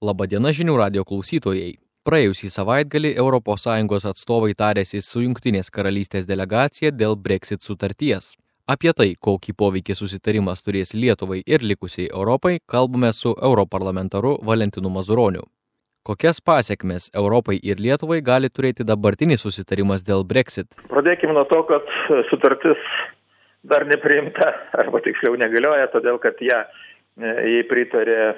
Labadiena žinių radijo klausytojai. Praėjusį savaitgalį ES atstovai tarėsi su Jungtinės karalystės delegacija dėl Brexit sutarties. Apie tai, kokį poveikį susitarimas turės Lietuvai ir likusiai Europai, kalbame su europarlamentaru Valentinu Mazuroniu. Kokias pasekmes Europai ir Lietuvai gali turėti dabartinis susitarimas dėl Brexit? Pradėkime nuo to, kad sutartis dar nepriimta, arba tiksliau negalioja, todėl kad jai pritarė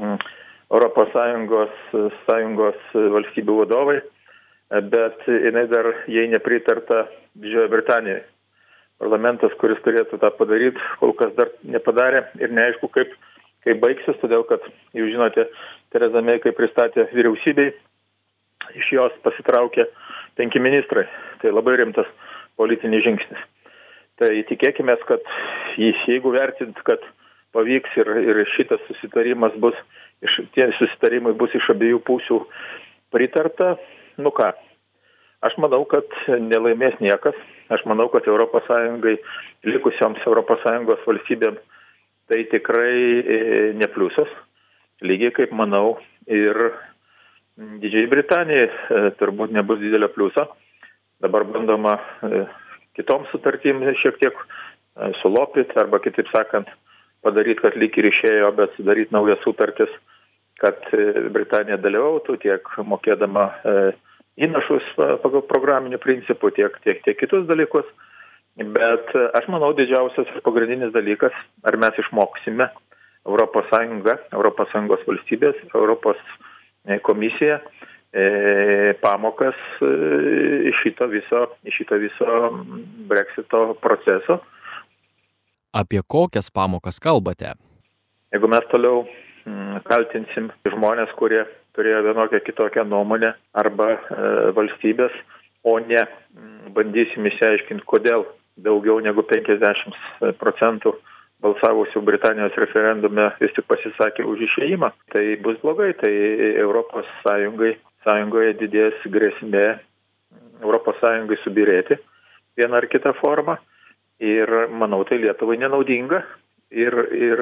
Sąjungos valstybių vadovai, bet jinai dar jai nepritarta Didžiojoje Britanijoje. Parlamentas, kuris turėtų tą padaryti, kol kas dar nepadarė ir neaišku, kaip baigsis, todėl kad, jūs žinote, Tereza Mei, kai pristatė vyriausybei, iš jos pasitraukė 5 ministrai. Tai labai rimtas politinis žingsnis. Tai tikėkime, kad jeigu vertint, kad pavyks ir šitas susitarimas tie susitarimai bus iš abiejų pusių pritarta, aš manau, kad nelaimės niekas. Aš manau, kad ES, likusioms ES valstybėms tai tikrai ne pliusas. Lygiai kaip manau ir Didžiajai Britanijai turbūt nebus didelio pliuso. Dabar bandoma kitoms sutartim šiek tiek sulopyti arba kitaip sakant padaryti, kad lyg ir išėjo, bet sudaryti naujas sutartis, kad Britanija dalyvautų tiek mokėdama įnašus pagal programinių principų, tiek kitus dalykus. Bet aš manau, didžiausias ir pagrindinis dalykas, ar mes išmoksime ES valstybės, Europos komisija pamokas iš šito viso Brexito proceso. Apie kokias pamokas kalbate? Jeigu mes toliau kaltinsim žmonės, kurie turėjo vienokią kitokią nuomonę arba valstybės, o ne bandysim išsiaiškinti, kodėl daugiau negu 50% balsavusių Britanijos referendume vis tik pasisakė už išėjimą, tai bus blogai. Tai Europos Sąjungoje didės grėsmė Europos Sąjungai subyrėti vieną ar kitą formą. Ir manau, tai Lietuvai nenaudinga ir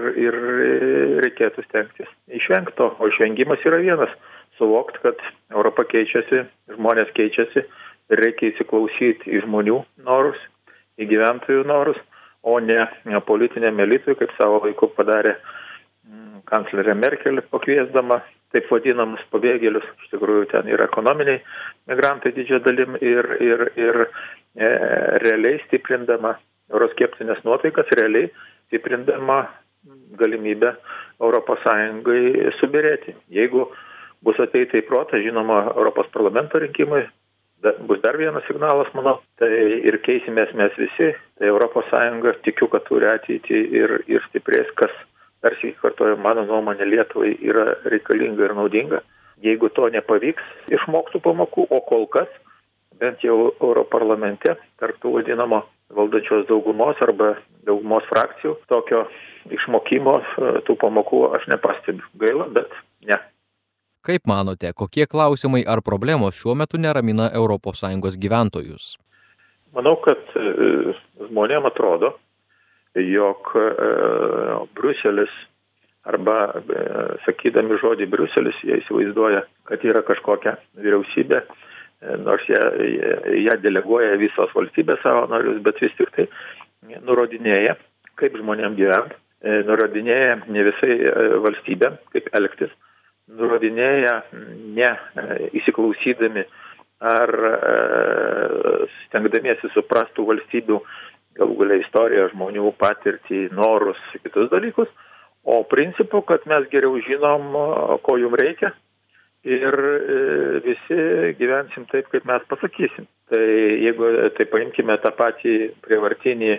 reikėtų stengtis išvengti to. O išvengimas yra vienas - suvokti, kad Europa keičiasi, žmonės keičiasi ir reikia įsiklausyti į žmonių norus, į gyventojų norus, o ne politiniam elitui, kaip savo laiku padarė kanclerė Merkel, pakviesdama taip vadinamus pabėgėlius. Iš tikrųjų, ten yra ekonominiai migrantai didžia dalim ir realiai stiprindama euroskeptinės nuotaikas, realiai stiprindama galimybę Europos Sąjungai subyrėti. Jeigu bus ateita į protą, žinoma, Europos parlamento rinkimai, bus dar vienas signalas, manau, tai ir keisimės mes visi, tai Europos Sąjunga tikiu, kad turi ateitį ir stiprės, kas, tarsi kartuoju, mano nuomonė Lietuvai yra reikalinga ir naudinga. Jeigu to nepavyks išmoktų pamokų, o kol kas, bent jau Europarlamente, tarp tų vadinamo valdančios daugumos arba daugumos frakcijų, tokio išmokimo tų pamokų aš nepastebiu. Gaila, bet ne. Kaip manote, kokie klausimai ar problemos šiuo metu neramina ES gyventojus? Manau, kad žmonėm atrodo, jog Briuselis arba sakydami žodį Briuselis, jie įsivaizduoja, kad yra kažkokia vyriausybė, nors ją deleguoja visos valstybės savo narius, bet vis tik tai nurodinėja, kaip žmonėm gyventi, nurodinėja ne visai valstybėm, kaip elgtis, nurodinėja ne įsiklausydami ar stengdamiesi suprastų valstybių galų galia istoriją, žmonių patirtį, norus, kitus dalykus, o principu, kad mes geriau žinom, ko jums reikia, ir visi gyvensim taip, kaip mes pasakysim. Tai jeigu tai paimkime tą patį prievartinį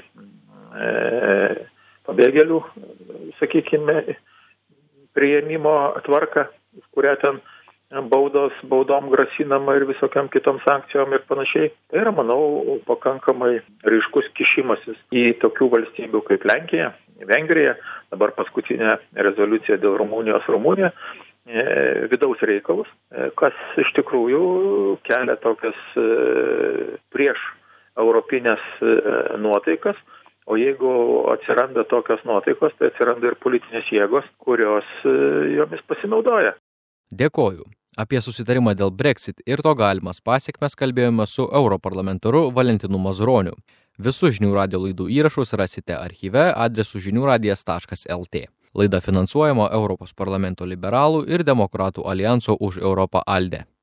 pabėgėlių, sakykime, priėmimo tvarką, kurią ten baudom grasinama ir visokiam kitom sankcijom ir panašiai. Tai yra, manau, pakankamai ryškus kišimasis į tokių valstybių kaip Lenkija, Vengrija, dabar paskutinė rezoliucija dėl Rumunija, vidaus reikalus, kas iš tikrųjų kelia tokias prieš europinės nuotaikas, o jeigu atsiranda tokios nuotaikos, tai atsiranda ir politinės jėgos, kurios jomis pasinaudoja. Dėkoju. Apie susitarimą dėl Brexit ir to galimas pasekmes kalbėjome su europarlamentaru Valentinu Mazuroniu. Visus Žinių radijo laidų įrašus rasite archyve adresu žiniųradijas.lt. Laida finansuojama Europos parlamento liberalų ir demokratų alijanso už Europą ALDE.